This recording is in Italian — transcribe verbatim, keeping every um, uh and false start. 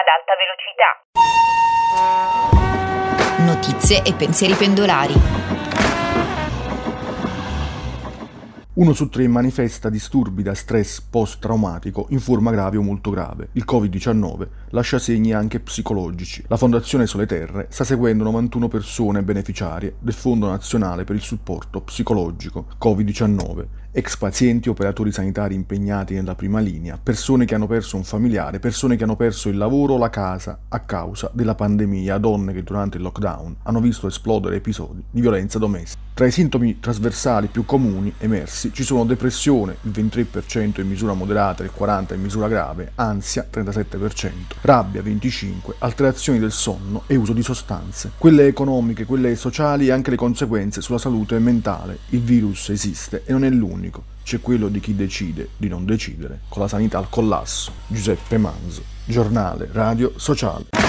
ad alta velocità. Notizie e pensieri pendolari. Uno su tre manifesta disturbi da stress post-traumatico in forma grave o molto grave. Il covid diciannove lascia segni anche psicologici. La Fondazione Sole Terre sta seguendo novantuno persone beneficiarie del Fondo Nazionale per il Supporto Psicologico covid diciannove, ex pazienti, operatori sanitari impegnati nella prima linea, persone che hanno perso un familiare, persone che hanno perso il lavoro o la casa a causa della pandemia, donne che durante il lockdown hanno visto esplodere episodi di violenza domestica. Tra i sintomi trasversali più comuni emersi ci sono depressione, il ventitré per cento in misura moderata e il quaranta per cento in misura grave, ansia, trentasette per cento, rabbia, venticinque per cento, alterazioni del sonno e uso di sostanze. Quelle economiche, quelle sociali e anche le conseguenze sulla salute mentale. Il virus esiste e non è l'unico. C'è quello di chi decide di non decidere, con la sanità al collasso. Giuseppe Manzo, giornale radio sociale.